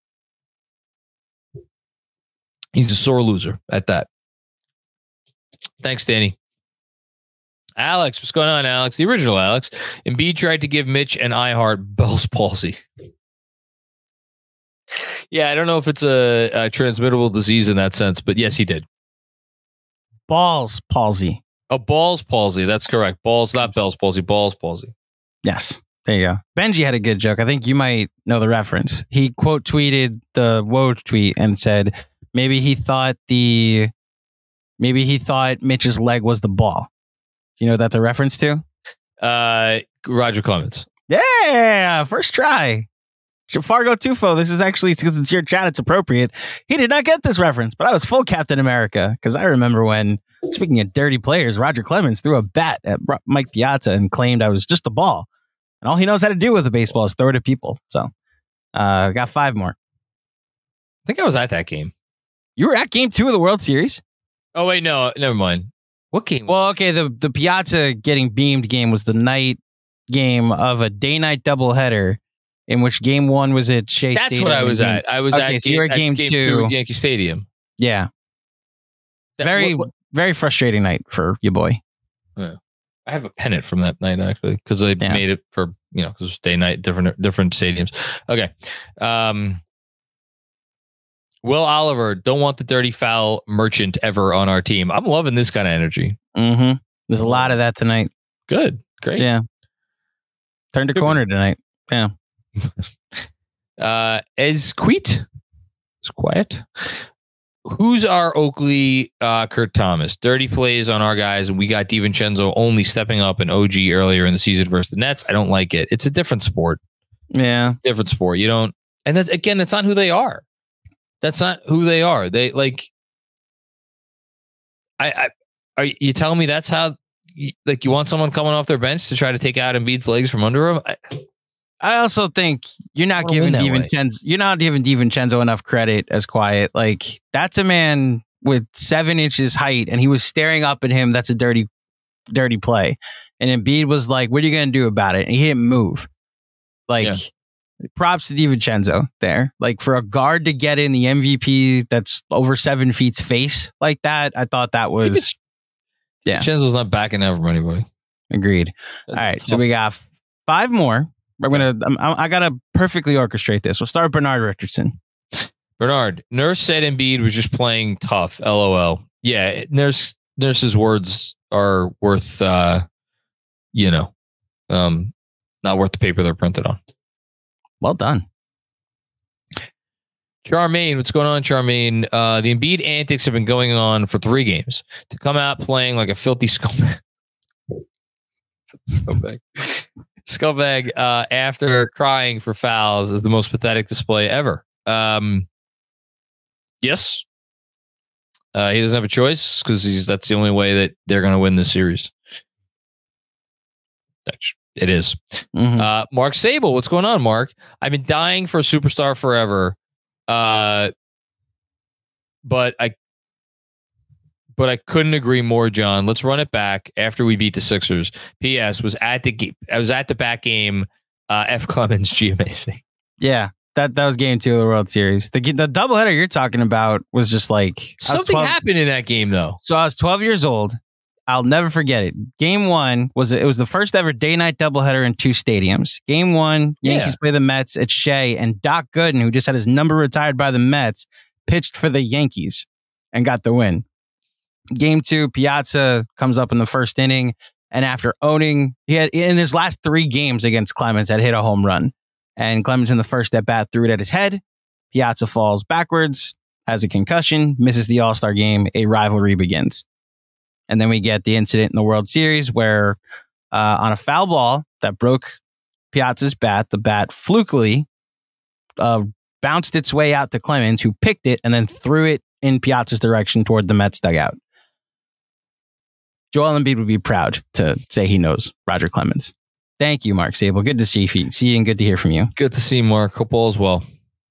He's a sore loser at that. Thanks, Danny. Alex, what's going on, Alex? The original Alex. Embiid tried to give Mitch and iHeart Bell's palsy. Yeah, I don't know if it's a transmittable disease in that sense, but yes, he did. Balls palsy. Oh, balls palsy. That's correct. Balls, not Bell's palsy. Balls palsy. Yes. There you go. Benji had a good joke. I think you might know the reference. He quote tweeted the Woj tweet and said maybe he thought Mitch's leg was the ball. You know that the reference to? Roger Clemens. Yeah, first try. Fargo Tufo, this is actually, because it's your chat, it's appropriate. He did not get this reference, but I was full Captain America because I remember when, speaking of dirty players, Roger Clemens threw a bat at Mike Piazza and claimed I was just a ball. And all he knows how to do with a baseball is throw it at people. So, got 5 more. I think I was at that game. You were at game 2 of the World Series? Oh, wait, no, never mind. What game? Well, okay, the Piazza getting beamed game was the night game of a day-night doubleheader in which game 1 was at Shea Stadium. That's what I was at. I was at, so you were at game 2 at Yankee Stadium. Yeah. Very frustrating night for you, boy. Yeah. I have a pennant from that night, actually, because they made it for, because it was day-night, different stadiums. Okay. Will Oliver, don't want the dirty foul merchant ever on our team. I'm loving this kind of energy. Mm-hmm. There's a lot of that tonight. Good. Great. Yeah. Turned a corner tonight. Yeah. It's quiet. Who's our Oakley Kurt Thomas? Dirty plays on our guys, and we got DiVincenzo only stepping up an OG earlier in the season versus the Nets. I don't like it. It's a different sport. Yeah. Different sport. You don't, and that's, again, that's not who they are. That's not who they are. They like, are you telling me that's how, like, you want someone coming off their bench to try to take out Embiid's legs from under him? I also think you're not giving DiVincenzo enough credit as quiet. Like, that's a man with 7 inches height, and he was staring up at him. That's a dirty play. And Embiid was like, what are you going to do about it? And he didn't move. Like, props to DiVincenzo there. Like, for a guard to get in the MVP that's over 7 feet's face like that, I thought that was... Yeah. DiVincenzo's not backing out from anybody. Agreed. All right, so we got 5 more. I gotta perfectly orchestrate this. We'll start with Bernard Richardson. Bernard, Nurse said Embiid was just playing tough. LOL. Yeah, Nurse's words are worth, not worth the paper they're printed on. Well done. Charmaine, what's going on, Charmaine? The Embiid antics have been going on for 3 games. To come out playing like a filthy scumbag. Scumbag, after crying for fouls, is the most pathetic display ever. Yes. He doesn't have a choice because that's the only way that they're going to win this series. It is. Mm-hmm. Mark Sable, what's going on, Mark? I've been dying for a superstar forever. But I couldn't agree more, John. Let's run it back after we beat the Sixers. P.S. I was at the back game. F. Clemens, GMAC. Yeah, that was game 2 of the World Series. The doubleheader you're talking about was just like something happened in that game, though. So I was 12 years old. I'll never forget it. Game 1 was the first ever day-night doubleheader in 2 stadiums. Game 1, Yankees play the Mets at Shea, and Doc Gooden, who just had his number retired by the Mets, pitched for the Yankees and got the win. Game 2, Piazza comes up in the first inning, and after owning, he had in his last 3 games against Clemens had hit a home run. And Clemens in the first at bat threw it at his head. Piazza falls backwards, has a concussion, misses the All-Star game. A rivalry begins. And then we get the incident in the World Series where on a foul ball that broke Piazza's bat, the bat flukily bounced its way out to Clemens, who picked it and then threw it in Piazza's direction toward the Mets dugout. Joel Embiid would be proud to say he knows Roger Clemens. Thank you, Mark Sable. Good to see you and good to hear from you. Good to see you, Mark. Hope all is well.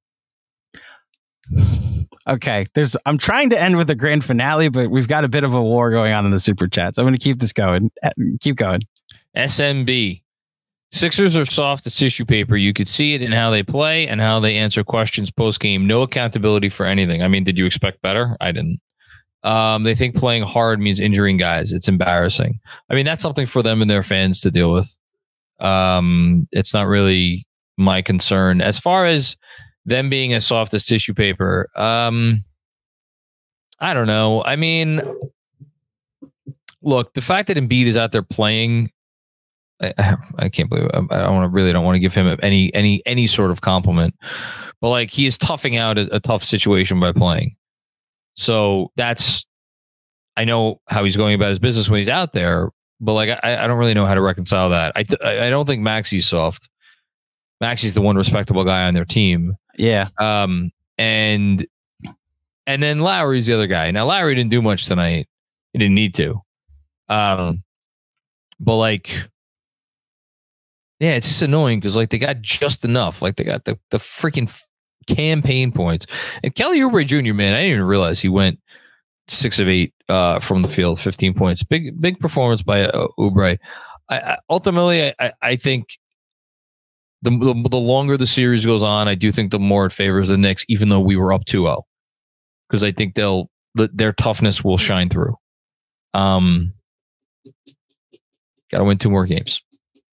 Okay, I'm trying to end with a grand finale, but we've got a bit of a war going on in the super chats. I'm going to keep this going. Keep going. SMB. Sixers are soft as tissue paper. You could see it in how they play and how they answer questions post-game. No accountability for anything. I mean, did you expect better? I didn't. They think playing hard means injuring guys. It's embarrassing. I mean, that's something for them and their fans to deal with. It's not really my concern. As far as them being as soft as tissue paper, I don't know. I mean, look, the fact that Embiid is out there playing, I can't believe it. I don't want to give him any sort of compliment, but like he is toughing out a tough situation by playing. So I know how he's going about his business when he's out there, but like I don't really know how to reconcile that. I don't think Maxi's soft. Maxi's the one respectable guy on their team. Yeah. And then Lowry's the other guy. Now Lowry didn't do much tonight. He didn't need to. But like, yeah, it's just annoying because like they got just enough. Like they got the freaking campaign points. And Kelly Oubre Jr., man, I didn't even realize he went 6 of 8 from the field, 15 points. Big performance by Oubre. Ultimately, I think the longer the series goes on, I do think the more it favors the Knicks, even though we were up 2-0, because I think their toughness will shine through. Got to win 2 more games.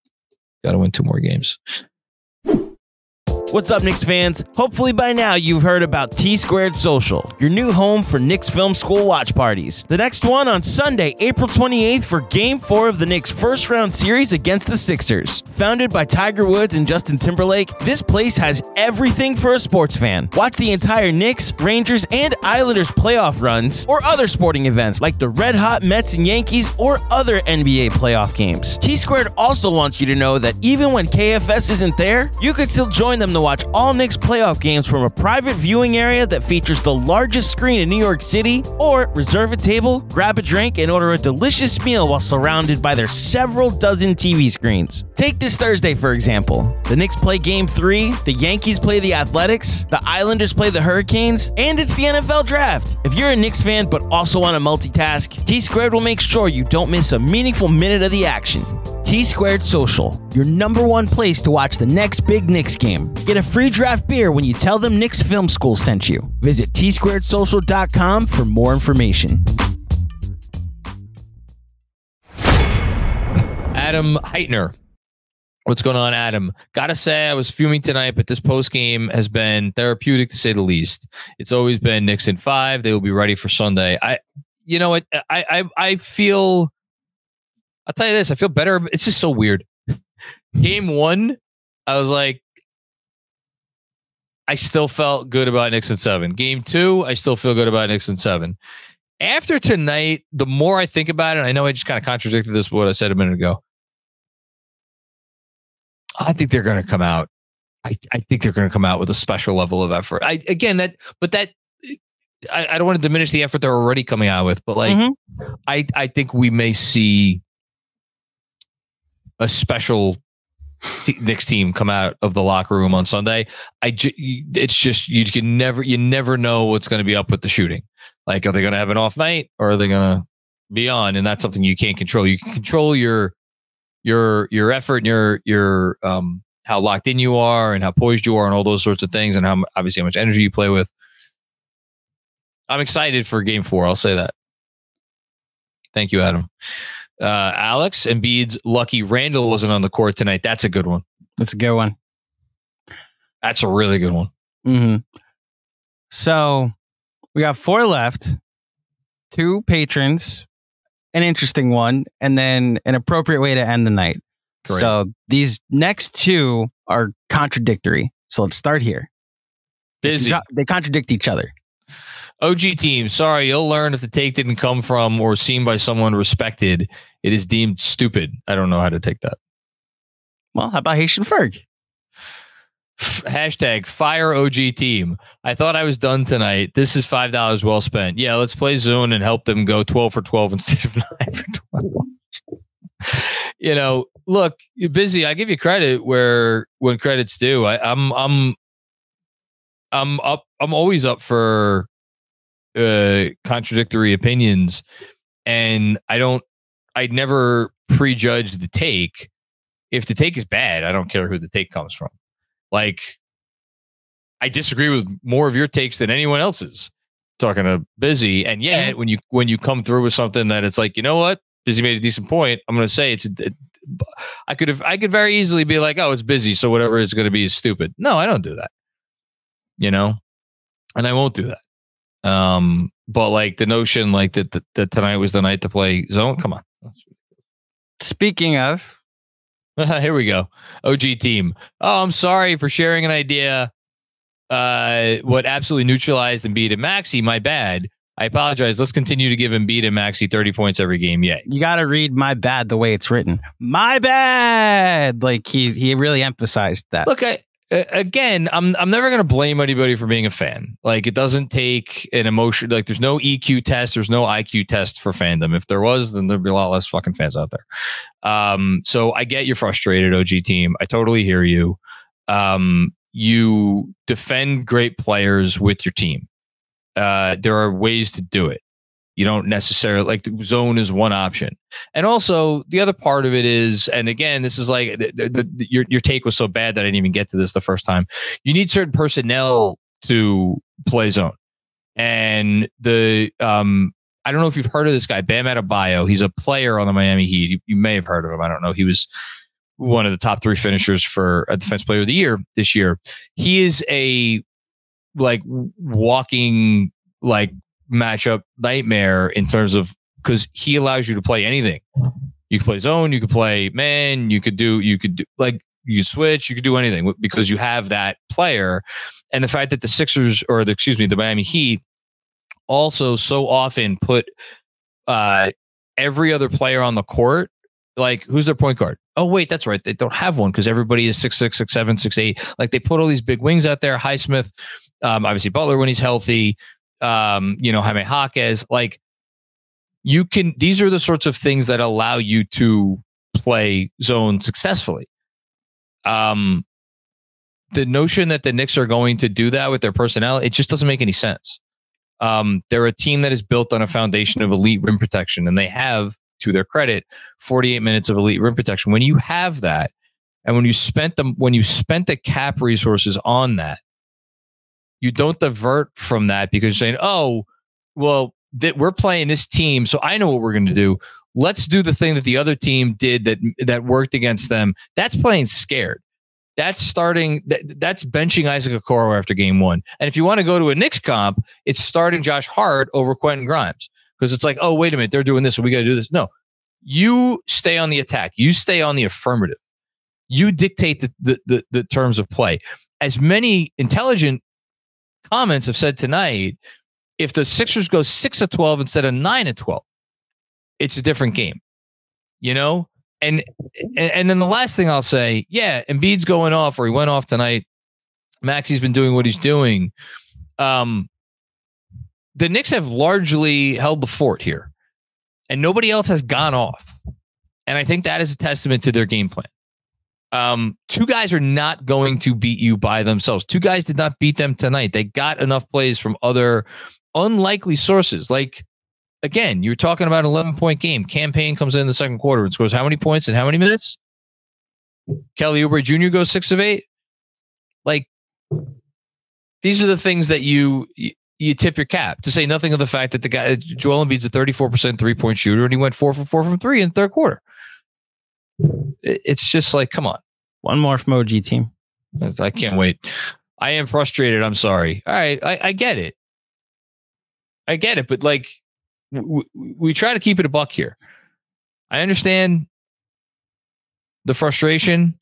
What's up, Knicks fans? Hopefully by now you've heard about T-Squared Social, your new home for Knicks Film School watch parties. The next one on Sunday, April 28th for Game 4 of the Knicks' first-round series against the Sixers. Founded by Tiger Woods and Justin Timberlake, this place has everything for a sports fan. Watch the entire Knicks, Rangers, and Islanders playoff runs, or other sporting events like the Red Hot Mets and Yankees, or other NBA playoff games. T-Squared also wants you to know that even when KFS isn't there, you could still join them to watch all Knicks playoff games from a private viewing area that features the largest screen in New York City, or reserve a table, grab a drink, and order a delicious meal while surrounded by their several dozen TV screens. Take this Thursday, for example. The Knicks play Game 3, the Yankees play the Athletics, the Islanders play the Hurricanes, and it's the NFL Draft. If you're a Knicks fan but also want to multitask, T-Squared will make sure you don't miss a meaningful minute of the action. T-Squared Social, your #1 place to watch the next big Knicks game. Get a free draft beer when you tell them Knicks Film School sent you. Visit tsquaredsocial.com for more information. Adam Heitner. What's going on, Adam? Gotta say, I was fuming tonight, but this postgame has been therapeutic to say the least. It's always been Knicks in 5. They will be ready for Sunday. I feel... I'll tell you this, I feel better. It's just so weird. Game 1, I was like, I still felt good about Knicks in 7. Game 2, I still feel good about Knicks in 7. After tonight, the more I think about it, I know I just kind of contradicted this what I said a minute ago. I think they're going to come out. I think they're going to come out with a special level of effort. I don't want to diminish the effort they're already coming out with, but like, I think we may see a special Knicks team come out of the locker room on Sunday. It's just you never know what's going to be up with the shooting. Like, are they going to have an off night or are they going to be on? And that's something you can't control. You can control your effort and your how locked in you are and how poised you are and all those sorts of things, and how much energy you play with. I'm excited for Game 4. I'll say that. Thank you, Adam. Alex, Embiid's lucky Randall wasn't on the court tonight. That's a good one. That's a good one. That's a really good one. Mm-hmm. So we got 4 left, 2 patrons, an interesting one, and then an appropriate way to end the night. Correct. So these next 2 are contradictory. So let's start here. Busy. They contradict each other. OG team, sorry, you'll learn if the take didn't come from or seen by someone respected, it is deemed stupid. I don't know how to take that. Well, how about Haitian Ferg? Hashtag fire OG team. I thought I was done tonight. This is $5 well spent. Yeah, let's play zone and help them go 12 for 12 instead of 9 for 12. Look, you're busy. I give you credit when credit's due. I'm always up for contradictory opinions, and I'd never prejudge the take. If the take is bad, I don't care who the take comes from. Like, I disagree with more of your takes than anyone else's. Talking to Busy, and yet when you come through with something that it's like, you know what, Busy made a decent point, I'm going to say I could very easily be like, oh, it's Busy, so whatever it's going to be is stupid. No, I don't do that. And I won't do that. But like the notion like that tonight was the night to play zone. Come on. Speaking of, here we go. OG team. Oh, I'm sorry for sharing an idea. What absolutely neutralized Embiid and Maxey. My bad. I apologize. Let's continue to give Embiid and Maxey 30 points every game. Yay. You got to read my bad the way it's written. My bad. Like he really emphasized that. Look, again, I'm never going to blame anybody for being a fan. Like, it doesn't take an emotion. Like, there's no EQ test. There's no IQ test for fandom. If there was, then there'd be a lot less fucking fans out there. So I get you're frustrated, OG team. I totally hear you. You defend great players with your team. There are ways to do it. You don't necessarily like the zone is one option. And also the other part of it is, and again, this is like your take was so bad that I didn't even get to this the first time. You need certain personnel to play zone. And I don't know if you've heard of this guy, Bam Adebayo. He's a player on the Miami Heat. You may have heard of him. I don't know. He was one of the top 3 finishers for a Defense Player of the Year this year. He is a like walking like matchup nightmare in terms of, because he allows you to play anything. You can play zone, you could play man, you could do like you switch, you could do anything because you have that player. And the fact that the Sixers the Miami Heat also so often put every other player on the court, like who's their point guard? Oh wait, that's right, they don't have one because everybody is 6'6", 6'7", 6'8". Like they put all these big wings out there. Highsmith, obviously Butler when he's healthy. Jaime Jaquez, like these are the sorts of things that allow you to play zone successfully. The notion that the Knicks are going to do that with their personnel, it just doesn't make any sense. They're a team that is built on a foundation of elite rim protection, and they have, to their credit, 48 minutes of elite rim protection. When you have that, and when you spent the cap resources on that, you don't divert from that because you're saying, oh, well, we're playing this team, so I know what we're going to do. Let's do the thing that the other team did that worked against them. That's playing scared. That's benching Isaac Okoro after game 1. And if you want to go to a Knicks comp, it's starting Josh Hart over Quentin Grimes because it's like, oh, wait a minute, they're doing this, so we got to do this. No, you stay on the attack. You stay on the affirmative. You dictate the terms of play. As many intelligent comments have said tonight, if the Sixers go 6 of 12 instead of 9 of 12, it's a different game. And then the last thing I'll say, yeah, Embiid's going off, or he went off tonight. Maxi's been doing what he's doing. The Knicks have largely held the fort here, and nobody else has gone off. And I think that is a testament to their game plan. Two guys are not going to beat you by themselves. Two guys did not beat them tonight. They got enough plays from other unlikely sources. Like, again, you're talking about an 11-point game. Campaign comes in the second quarter and scores how many points in how many minutes? Kelly Oubre Jr. goes 6 of 8. Like, these are the things that you tip your cap, to say nothing of the fact that the guy, Joel Embiid's a 34% 3-point shooter, and he went 4 for 4 from 3 in the third quarter. It's just like, come on. One more from OG team. I can't wait. I am frustrated. I'm sorry. All right. I get it. But like, we try to keep it a buck here. I understand the frustration.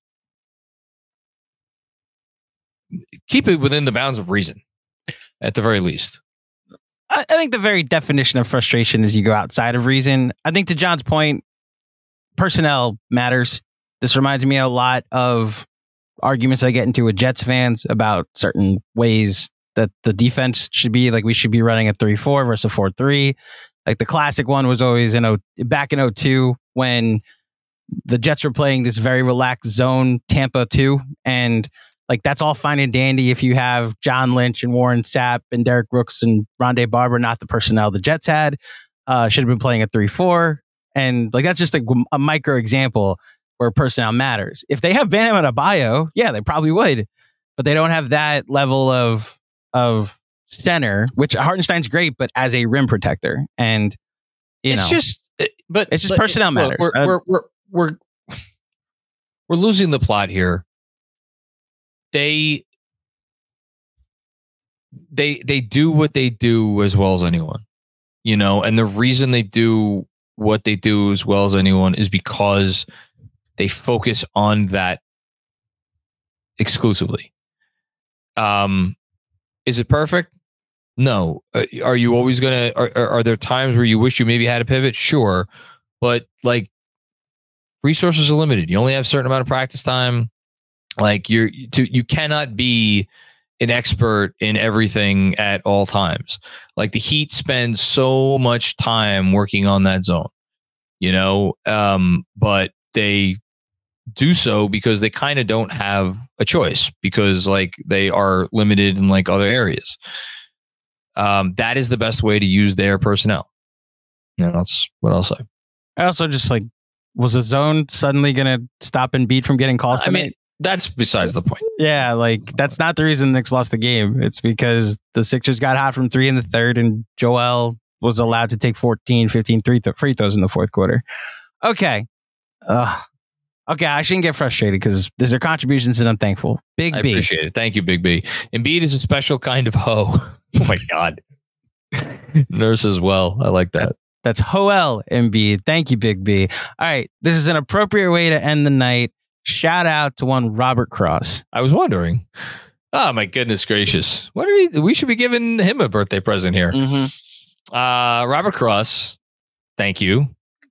Keep it within the bounds of reason, at the very least. I think the very definition of frustration is you go outside of reason. I think, to John's point, personnel matters. This reminds me a lot of arguments I get into with Jets fans about certain ways that the defense should be. Like, we should be running a 3-4 versus a 4-3. Like, the classic one was always back in 2002 when the Jets were playing this very relaxed zone Tampa 2, and like, that's all fine and dandy if you have John Lynch and Warren Sapp and Derek Brooks and Rondé Barber, not the personnel the Jets had. Should have been playing a 3-4. And like, that's just a micro example where personnel matters. If they have Bam Adebayo, yeah, they probably would, but they don't have that level of center, which Hartenstein's great, but as a rim protector. And it's just personnel matters. We're losing the plot here. They do what they do as well as anyone, and the reason they do what they do as well as anyone is because they focus on that exclusively. Is it perfect? No. Are you always are there times where you wish you maybe had a pivot? Sure. But like, resources are limited. You only have a certain amount of practice time. Like, you cannot be an expert in everything at all times. Like, the Heat spend so much time working on that zone, but they do so because they kind of don't have a choice, because like, they are limited in like other areas. That is the best way to use their personnel. That's what I'll say. I also just like, was the zone suddenly going to stop Embiid from getting calls tonight? I mean, that's besides the point. Yeah, like, that's not the reason the Knicks lost the game. It's because the Sixers got hot from 3 in the third, and Joel was allowed to take 14, 15 free throws in the fourth quarter. Okay. Okay, I shouldn't get frustrated because these are contributions and I'm thankful. Big B. I appreciate it. Thank you, Big B. Embiid is a special kind of hoe. Oh, my God. Nurse as well. I like that. That's Joel Embiid. Thank you, Big B. All right, this is an appropriate way to end the night. Shout out to one Robert Cross. I was wondering. Oh, my goodness gracious. What are we should be giving him a birthday present here. Mm-hmm. Robert Cross, thank you.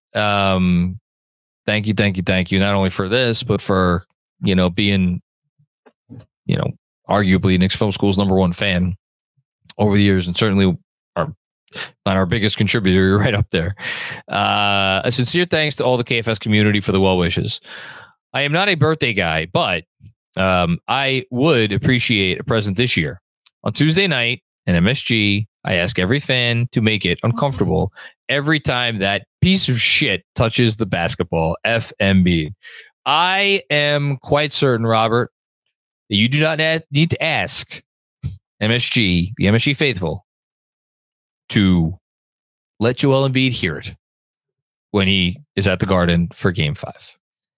Thank you. Not only for this, but for, being, arguably Knicks Film School's #1 fan over the years, and certainly not our biggest contributor. You're right up there. A sincere thanks to all the KFS community for the well wishes. I am not a birthday guy, but I would appreciate a present this year. On Tuesday night in MSG, I ask every fan to make it uncomfortable every time that piece of shit touches the basketball. FMB. I am quite certain, Robert, that you do not need to ask MSG, the MSG faithful, to let Joel Embiid hear it when he is at the Garden for Game 5.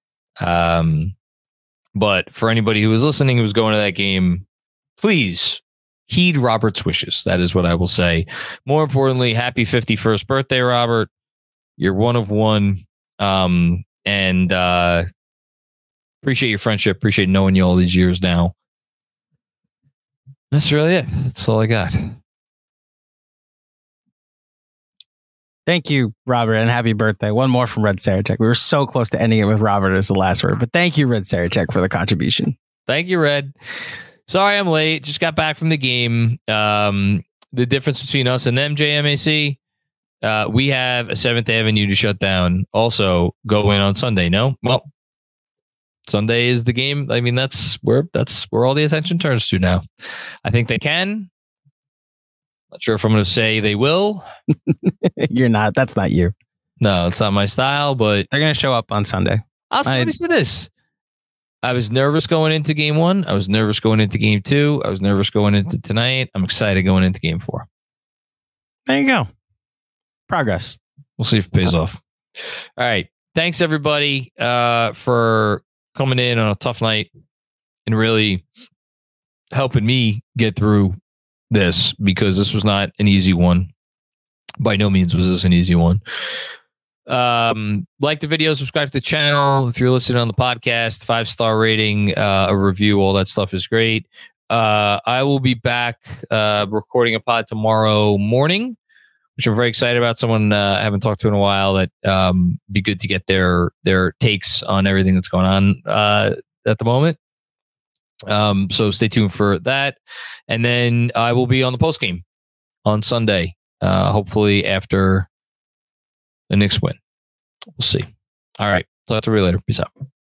But for anybody who was listening, who was going to that game, please heed Robert's wishes. That is what I will say. More importantly, happy 51st birthday, Robert. You're one of one. And appreciate your friendship. Appreciate knowing you all these years now. That's really it. That's all I got. Thank you, Robert, and happy birthday. One more from Red Sarachek. We were so close to ending it with Robert as the last word, but thank you, Red Sarachek, for the contribution. Thank you, Red. Sorry I'm late. Just got back from the game. The difference between us and them, JMAC, we have a 7th Avenue to shut down. Also, go in on Sunday, no? Well, Sunday is the game. I mean, that's where all the attention turns to now. I think they can. Not sure if I'm going to say they will. You're not. That's not you. No, it's not my style, but they're going to show up on Sunday. Let me say this. I was nervous going into game 1. I was nervous going into game 2. I was nervous going into tonight. I'm excited going into game 4. There you go. Progress. We'll see if it pays off. All right. Thanks, everybody, for coming in on a tough night and really helping me get through this, because this was not an easy one. By no means was this an easy one. Like the video, subscribe to the channel. If you're listening on the podcast, 5-star rating, a review, all that stuff is great. I will be back recording a pod tomorrow morning, which I'm very excited about. Someone I haven't talked to in a while that be good to get their takes on everything that's going on at the moment. So stay tuned for that. And then I will be on the post game on Sunday, hopefully after the Knicks win. We'll see. All right. Talk to you later. Peace out.